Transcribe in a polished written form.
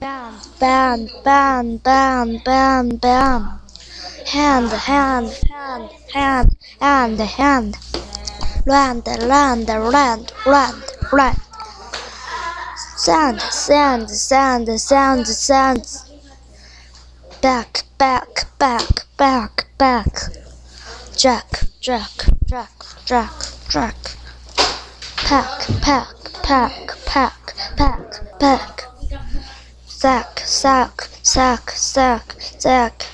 band, band, band, band, band. Hand, hand, hand, hand, hand. Land, land, land, land, land. Sand, sand, sand, sand, sand. Back, back, back, back, back. Jack, jack, jack, jack, jack. Pack, pack, pack, pack, pack, pack. Sack, sack, sack, sack, sack.